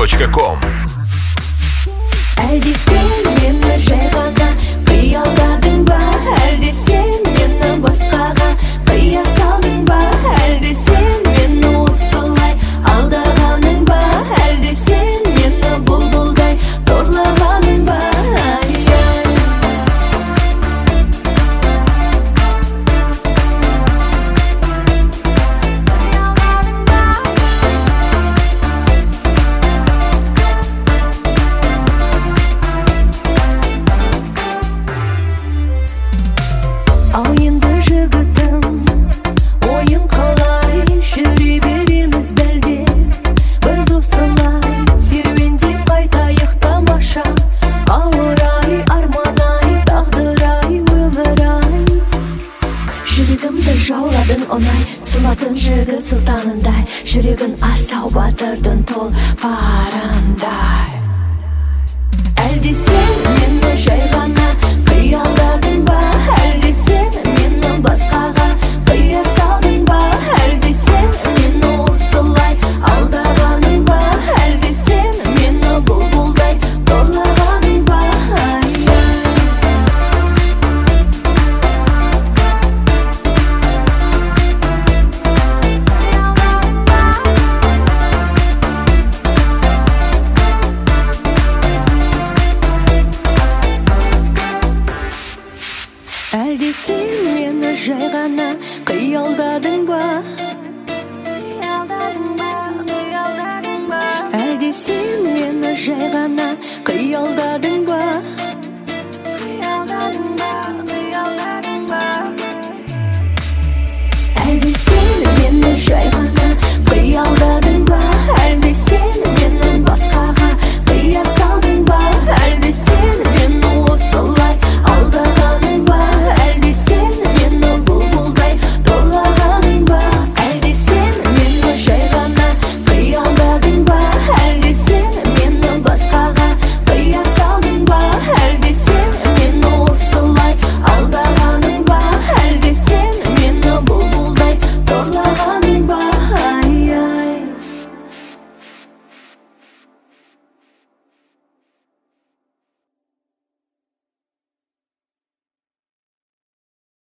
Радиомаяк.ком. Әлде сен мені жай ғана қиялдадың ба? Әлде сен мені басқаға қия салдың ба? Әлде сен мені осылай алдағаның ба? Әлде сен мені бұлбұлдай торлағаның ба? Ал енді жігітім, ойын қалай жүре береміз бәлде? Біз осылай серуендеп қайтайық тамаша. Ауыр-ай, арман-ай, тағдыр-ай, өмір-ай. Жүрегімді жауладың оңай, сыйладың жігіт сұлтанындай. Жүрегін асау батырдың тұлпарындай. Әлде сен мені жай ғана қиялдадың ба? Әлде сен мені басқаға қия салдың ба? Әлде сен мені осылай алдағаның ба? Әлде сен мені бұлбұлдай торлағаның ба? Әлде сен мені жай ғана қиялдадың ба? Әлде сен мені жай ғана